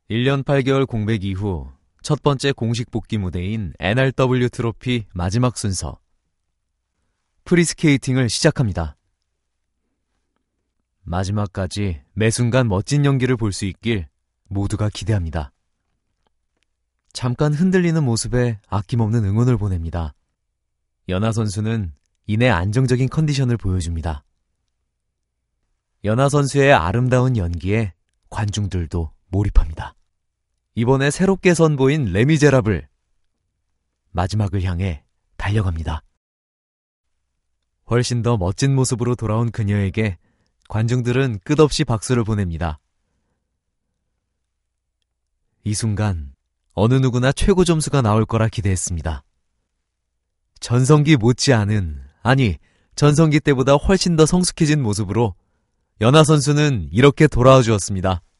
1년 8개월 공백 이후 첫 번째 공식 복귀 무대인 NRW 트로피 마지막 순서. 프리스케이팅을 시작합니다. 마지막까지 매 순간 멋진 연기를 볼 수 있길 모두가 기대합니다. 잠깐 흔들리는 모습에 아낌없는 응원을 보냅니다. 연아 선수는 이내 안정적인 컨디션을 보여줍니다. 연아 선수의 아름다운 연기에 관중들도 몰입합니다. 이번에 새롭게 선보인 레미제라블. 마지막을 향해 달려갑니다. 훨씬 더 멋진 모습으로 돌아온 그녀에게 관중들은 끝없이 박수를 보냅니다. 이 순간 어느 누구나 최고 점수가 나올 거라 기대했습니다. 전성기 못지않은, 아니 전성기 때보다 훨씬 더 성숙해진 모습으로 연아 선수는 이렇게 돌아와 주었습니다.